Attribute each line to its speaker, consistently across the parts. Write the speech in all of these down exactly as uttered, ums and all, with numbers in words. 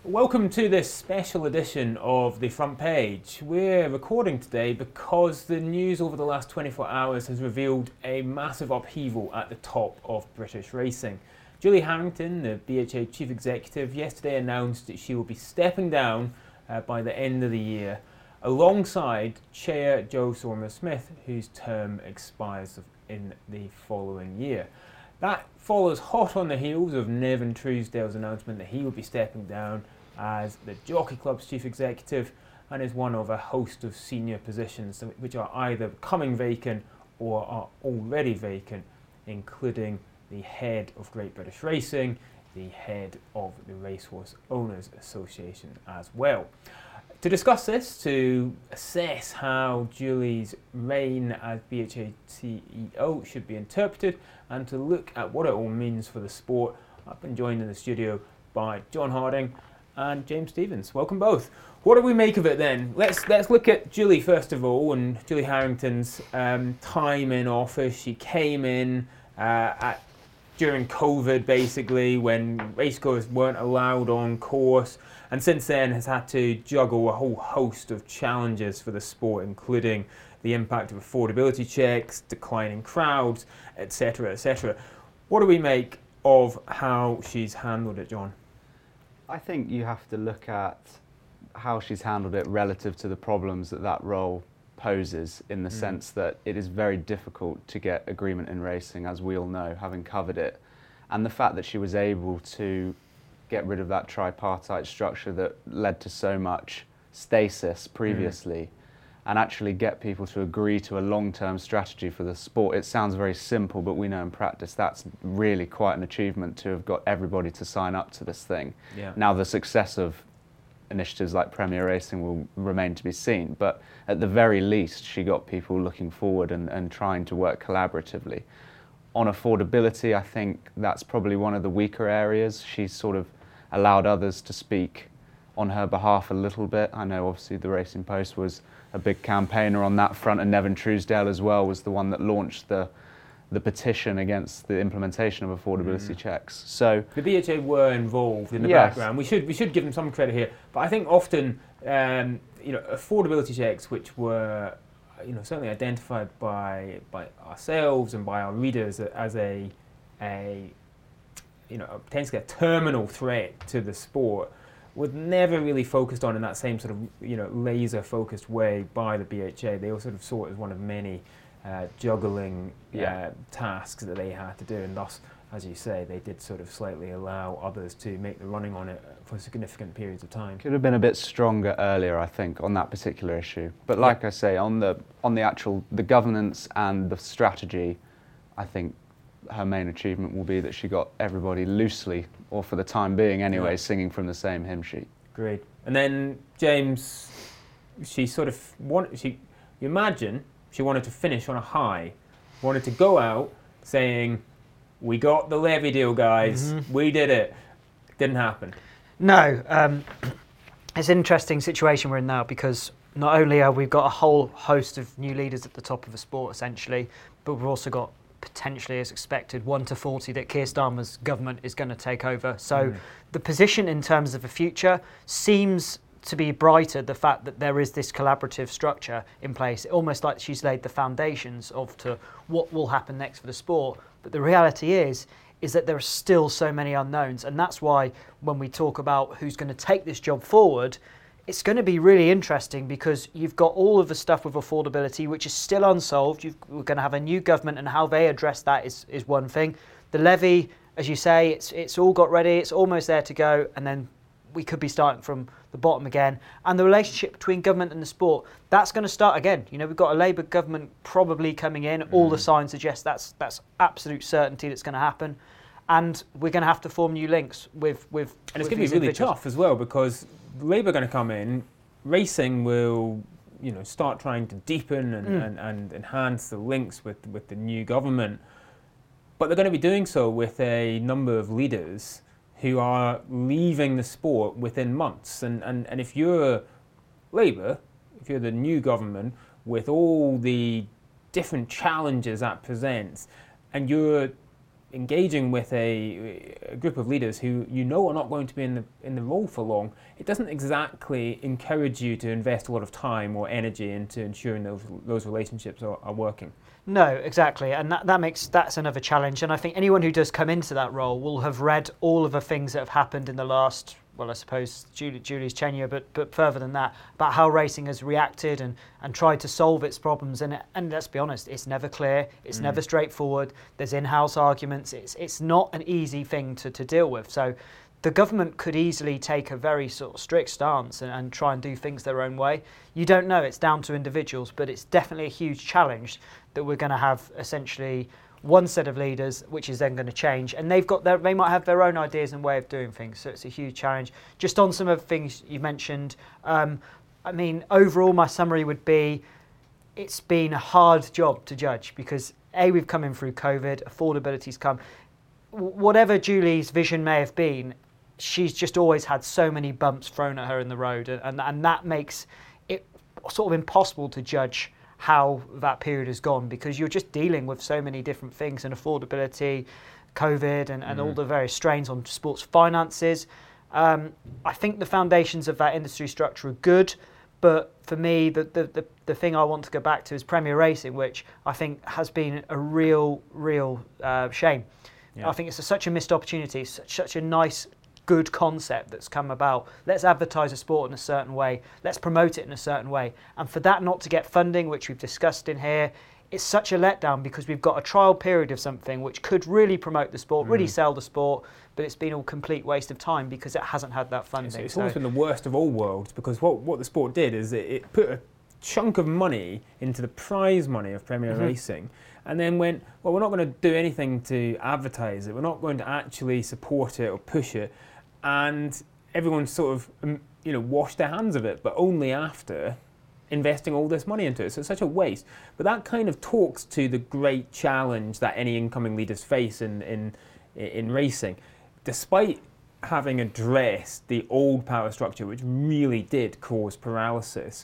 Speaker 1: Welcome to this special edition of The Front Page. We're recording today because the news over the last twenty-four hours has revealed a massive upheaval at the top of British racing. Julie Harrington, the B H A Chief Executive, yesterday announced that she will be stepping down uh, by the end of the year, alongside Chair Joe Sormer-Smith, whose term expires in the following year. That follows hot on the heels of Nevin Truesdale's announcement that he will be stepping down as the Jockey Club's chief executive and is one of a host of senior positions which are either becoming vacant or are already vacant, including the head of Great British Racing, the head of the Racehorse Owners Association as well. To discuss this, to assess how Julie's reign as B H A C E O should be interpreted, and to look at what it all means for the sport, I've been joined in the studio by John Harding and James Stephens. Welcome both. What do we make of it then? Let's let's look at Julie first of all, and Julie Harrington's um, time in office. She came in uh, at during COVID, basically, when racegoers weren't allowed on course, and since then has had to juggle a whole host of challenges for the sport, including the impact of affordability checks, declining crowds, et cetera, et cetera. What do we make of how she's handled it, John?
Speaker 2: I think you have to look at how she's handled it relative to the problems that that role poses, in the mm. sense that it is very difficult to get agreement in racing, as we all know, having covered it. And the fact that she was able to get rid of that tripartite structure that led to so much stasis previously, mm. and actually get people to agree to a long-term strategy for the sport. It sounds very simple, but we know in practice that's really quite an achievement to have got everybody to sign up to this thing.
Speaker 1: Yeah.
Speaker 2: Now, the success of initiatives like Premier Racing will remain to be seen, but at the very least she got people looking forward and, and trying to work collaboratively. On affordability, I think that's probably one of the weaker areas. She sort of allowed others to speak on her behalf a little bit. I know obviously the Racing Post was a big campaigner on that front, and Nevin Truesdale as well was the one that launched the the petition against the implementation of affordability mm. checks. So
Speaker 1: the B H A were involved in the
Speaker 2: yes.
Speaker 1: background. We should we should give them some credit here, but I think often um, you know affordability checks, which were you know certainly identified by by ourselves and by our readers as a a you know potentially a terminal threat to the sport, was never really focused on in that same sort of you know laser focused way by the B H A. They all sort of saw it as one of many uh, juggling
Speaker 2: yeah.
Speaker 1: uh, tasks that they had to do, and thus, as you say, they did sort of slightly allow others to make the running on it for significant periods of time.
Speaker 2: Could have been a bit stronger earlier, I think, on that particular issue. But like yeah. I say, on the on the actual the governance and the strategy, I think her main achievement will be that she got everybody loosely, or for the time being anyway, yeah. singing from the same hymn sheet.
Speaker 1: Great. And then James, she sort of wanted, she, you imagine she wanted to finish on a high, wanted to go out saying, we got the levy deal, guys, mm-hmm. we did it. Didn't happen.
Speaker 3: No, um, it's an interesting situation we're in now, because not only have we got a whole host of new leaders at the top of the sport, essentially, but we've also got potentially, as expected, one to forty that Keir Starmer's government is going to take over. So mm. the position in terms of the future seems to be brighter, the fact that there is this collaborative structure in place, almost like she's laid the foundations of to what will happen next for the sport. But the reality is, is that there are still so many unknowns, and that's why when we talk about who's going to take this job forward, it's going to be really interesting, because you've got all of the stuff with affordability, which is still unsolved. You've, we're going to have a new government, and how they address that is, is one thing. The levy, as you say, it's it's all got ready. It's almost there to go, and then we could be starting from the bottom again. And the relationship between government and the sport, that's going to start again. You know, we've got a Labour government probably coming in. Mm. All the signs suggest that's that's absolute certainty that's going to happen. And we're going to have to form new links with with.
Speaker 1: And it's
Speaker 3: with
Speaker 1: going to be really tough as well, because Labour are going to come in, racing will, you know, start trying to deepen and, mm. and, and enhance the links with, with the new government. But they're going to be doing so with a number of leaders who are leaving the sport within months. And, and, and if you're Labour, if you're the new government, with all the different challenges that presents, and you're engaging with a, a group of leaders who you know are not going to be in the in the role for long, it doesn't exactly encourage you to invest a lot of time or energy into ensuring those those relationships are, are working.
Speaker 3: No, exactly, and that, that makes that's another challenge. And I think anyone who does come into that role will have read all of the things that have happened in the last, well, I suppose Julie, Julie's tenure, but but further than that, about how racing has reacted and, and tried to solve its problems. And and let's be honest, it's never clear, it's mm. never straightforward. There's in-house arguments. It's it's not an easy thing to, to deal with. So the government could easily take a very sort of strict stance and, and try and do things their own way. You don't know, it's down to individuals, but it's definitely a huge challenge that we're going to have essentially one set of leaders, which is then going to change, and they've got their, they might have their own ideas and way of doing things. So it's a huge challenge. Just on some of the things you mentioned, um, I mean, overall, my summary would be, it's been a hard job to judge because A, we've come in through COVID, affordability's come. Whatever Julie's vision may have been, she's just always had so many bumps thrown at her in the road, and, and that makes it sort of impossible to judge how that period has gone, because you're just dealing with so many different things, and affordability, COVID, and, and mm. all the various strains on sports finances. Um, I think the foundations of that industry structure are good, but for me, the, the, the, the thing I want to go back to is Premier Racing, which I think has been a real, real uh, shame. Yeah. I think it's a, such a missed opportunity, such, such a nice, good concept that's come about. Let's advertise a sport in a certain way. Let's promote it in a certain way. And for that not to get funding, which we've discussed in here, it's such a letdown because we've got a trial period of something which could really promote the sport, mm. really sell the sport, but it's been a complete waste of time because it hasn't had that funding.
Speaker 1: It's, it's
Speaker 3: so.
Speaker 1: almost been the worst of all worlds, because what, what the sport did is it, it put a chunk of money into the prize money of Premier mm-hmm. Racing, and then went, well, we're not going to do anything to advertise it, we're not going to actually support it or push it, and everyone sort of um, you know washed their hands of it, but only after investing all this money into it. So it's such a waste. But that kind of talks to the great challenge that any incoming leaders face in in in racing. Despite having addressed the old power structure, which really did cause paralysis,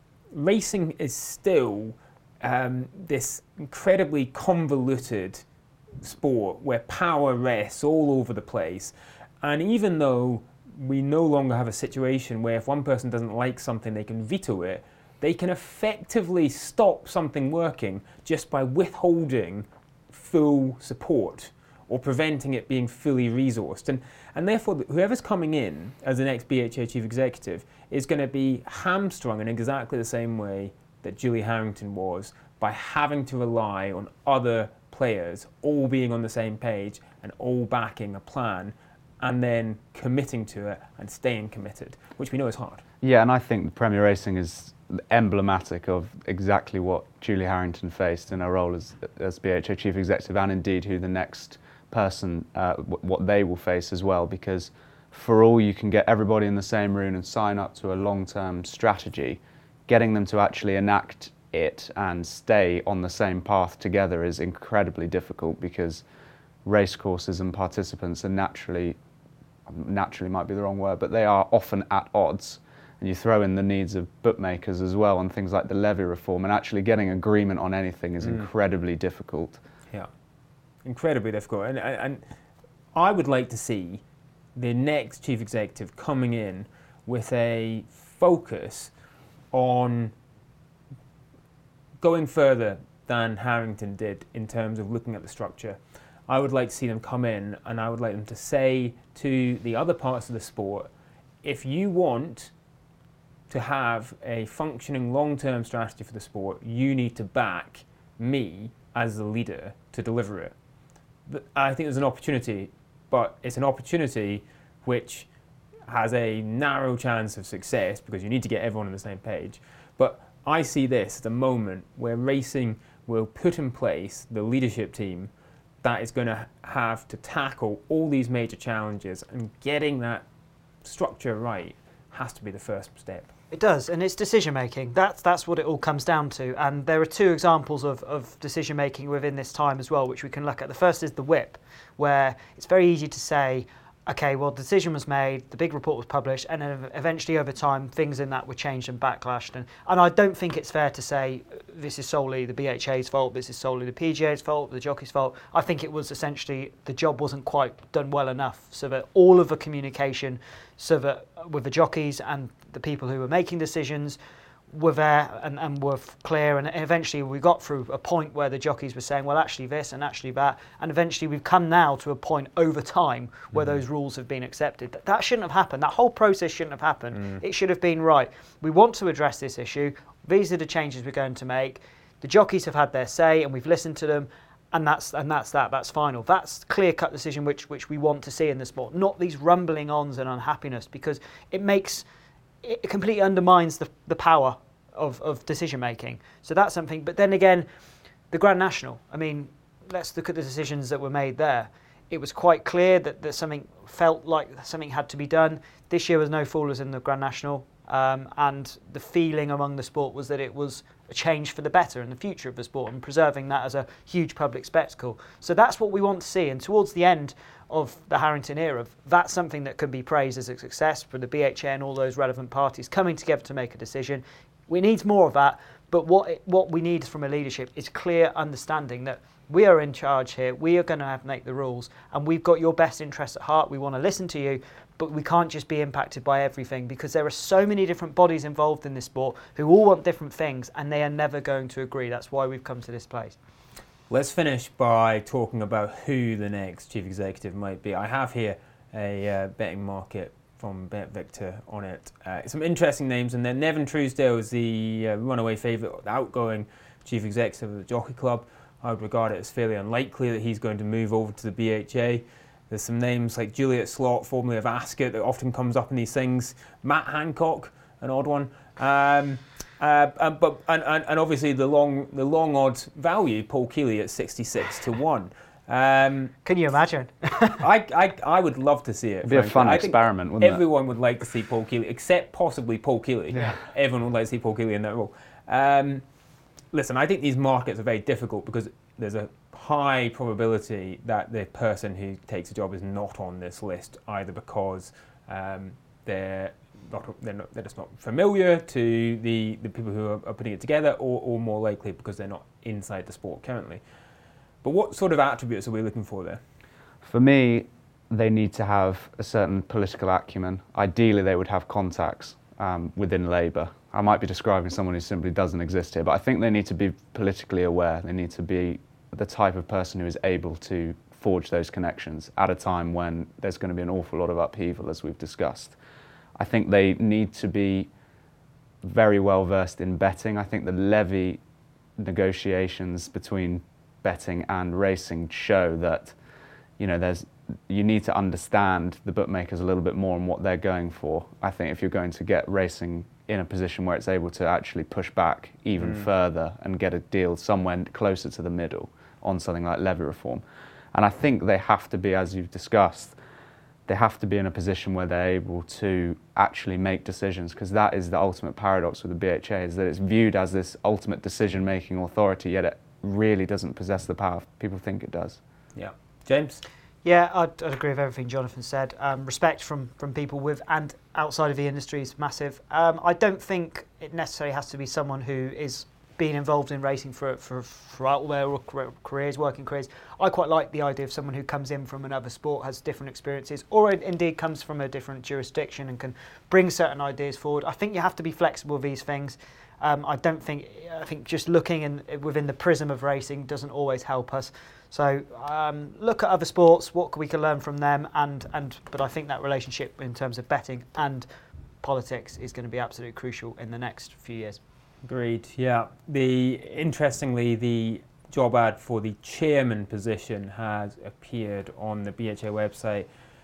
Speaker 1: racing is still um, this incredibly convoluted sport where power rests all over the place. And even though we no longer have a situation where if one person doesn't like something, they can veto it, they can effectively stop something working just by withholding full support or preventing it being fully resourced. And, and therefore, whoever's coming in as the next B H A chief executive is going to be hamstrung in exactly the same way that Julie Harrington was, by having to rely on other players all being on the same page and all backing a plan, and then committing to it and staying committed, which we know is hard.
Speaker 2: Yeah, and I think Premier Racing is emblematic of exactly what Julie Harrington faced in her role as, as B H A chief executive, and indeed who the next person, uh, w- what they will face as well, because for all you can get everybody in the same room and sign up to a long-term strategy, getting them to actually enact it and stay on the same path together is incredibly difficult, because racecourses and participants are naturally, naturally might be the wrong word, but they are often at odds. And you throw in the needs of bookmakers as well and things like the levy reform, and actually getting agreement on anything is mm. incredibly difficult.
Speaker 1: Yeah, incredibly difficult. And, and I would like to see the next chief executive coming in with a focus on going further than Harrington did in terms of looking at the structure. I would like to see them come in, and I would like them to say to the other parts of the sport, if you want to have a functioning long-term strategy for the sport, you need to back me as the leader to deliver it. I think there's an opportunity, but it's an opportunity which has a narrow chance of success because you need to get everyone on the same page. But I see this as a moment where racing will put in place the leadership team that is going to have to tackle all these major challenges, and getting that structure right has to be the first step.
Speaker 3: It does, and it's decision making. That's that's what it all comes down to. And there are two examples of, of decision making within this time as well, which we can look at. The first is the whip, where it's very easy to say, okay, well, the decision was made, the big report was published, and then eventually over time, things in that were changed and backlashed. And, and I don't think it's fair to say this is solely the B H A's fault, this is solely the P G A's fault, the jockey's fault. I think it was essentially the job wasn't quite done well enough, so that all of the communication, so that with the jockeys and the people who were making decisions, were there and, and were clear, and eventually we got through a point where the jockeys were saying, well, actually this and actually that, and eventually we've come now to a point over time where mm-hmm. those rules have been accepted. That, that shouldn't have happened. That whole process shouldn't have happened. Mm. It should have been, right, we want to address this issue, these are the changes we're going to make, the jockeys have had their say and we've listened to them, and that's and that's that, that's final. That's clear-cut decision which, which we want to see in the sport, not these rumbling ons and unhappiness, because it makes it completely undermines the, the power of, of decision making. So that's something. But then again, the Grand National, I mean, let's look at the decisions that were made there. It was quite clear that, that something felt like something had to be done. This year was no foolers in the Grand National, um, and the feeling among the sport was that it was a change for the better in the future of the sport and preserving that as a huge public spectacle. So that's what we want to see. And towards the end of the Harrington era, that's something that can be praised as a success for the B H A and all those relevant parties coming together to make a decision. We need more of that, but what it, what we need from a leadership is clear understanding that we are in charge here, we are going to have to make the rules, and we've got your best interests at heart, we want to listen to you, but we can't just be impacted by everything, because there are so many different bodies involved in this sport who all want different things, and they are never going to agree. That's why we've come to this place.
Speaker 1: Let's finish by talking about who the next chief executive might be. I have here a uh, betting market from BetVictor on it. Uh, some interesting names in there. Nevin Truesdale is the uh, runaway favourite, the outgoing chief executive of the Jockey Club. I would regard it as fairly unlikely that he's going to move over to the B H A. There's some names like Juliet Slot, formerly of Ascot, that often comes up in these things. Matt Hancock, an odd one. Um, uh, and, but and, and, and obviously the long the long odds value, Paul Keeley at sixty-six to one. Um,
Speaker 3: Can you imagine?
Speaker 1: I, I I would love to see it.
Speaker 2: It'd be frankly. a fun
Speaker 1: I
Speaker 2: experiment, wouldn't
Speaker 1: everyone
Speaker 2: it?
Speaker 1: Everyone would like to see Paul Keeley, except possibly Paul Keeley.
Speaker 2: Yeah.
Speaker 1: Everyone would like to see Paul Keeley in that role. Um, listen, I think these markets are very difficult because there's a high probability that the person who takes a job is not on this list, either because um, they're not, they're not they're just not familiar to the, the people who are, are putting it together, or, or more likely because they're not inside the sport currently. But what sort of attributes are we looking for there?
Speaker 2: For me, they need to have a certain political acumen. Ideally, they would have contacts um, within Labour. I might be describing someone who simply doesn't exist here, but I think they need to be politically aware. They need to be the type of person who is able to forge those connections at a time when there's going to be an awful lot of upheaval, as we've discussed. I think they need to be very well versed in betting. I think the levy negotiations between betting and racing show that, you know, there's you need to understand the bookmakers a little bit more and what they're going for. I think if you're going to get racing in a position where it's able to actually push back even mm. further and get a deal somewhere closer to the middle on something like levy reform. And I think they have to be, as you've discussed, they have to be in a position where they're able to actually make decisions, because that is the ultimate paradox with the B H A, is that it's viewed as this ultimate decision-making authority, yet it really doesn't possess the power people think it does.
Speaker 1: Yeah. James?
Speaker 3: Yeah, I'd, I'd agree with everything Jonathan said. Um, respect from, from people with and outside of the industry is massive. Um, I don't think it necessarily has to be someone who is being involved in racing for, for throughout all their careers, working careers. I quite like the idea of someone who comes in from another sport, has different experiences, or indeed comes from a different jurisdiction and can bring certain ideas forward. I think you have to be flexible with these things. Um, I don't think, I think just looking in, within the prism of racing doesn't always help us. So um, look at other sports, what we can learn from them, and, and but I think that relationship in terms of betting and politics is going to be absolutely crucial in the next few years.
Speaker 1: Agreed, yeah. The interestingly, the job ad for the chairman position has appeared on the B H A website.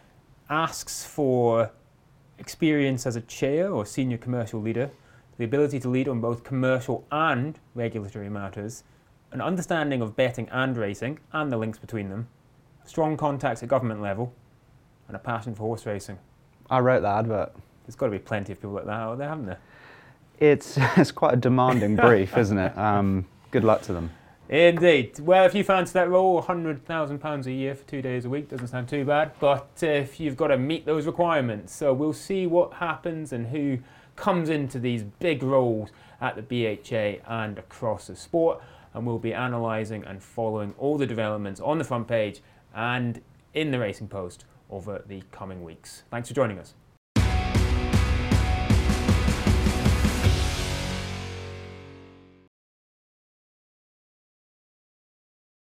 Speaker 1: Asks for experience as a chair or senior commercial leader, the ability to lead on both commercial and regulatory matters, an understanding of betting and racing and the links between them, strong contacts at government level, and a passion for horse racing.
Speaker 2: I wrote that advert.
Speaker 1: There's got to be plenty of people like that out there, haven't there?
Speaker 2: It's it's quite a demanding brief, isn't it? Um, good luck to them.
Speaker 1: Indeed. Well, if you fancy that role, one hundred thousand pounds a year for two days a week doesn't sound too bad, but uh, if you've got to meet those requirements. So we'll see what happens and who comes into these big roles at the B H A and across the sport, and we'll be analysing and following all the developments on the front page and in the Racing Post over the coming weeks. Thanks for joining us.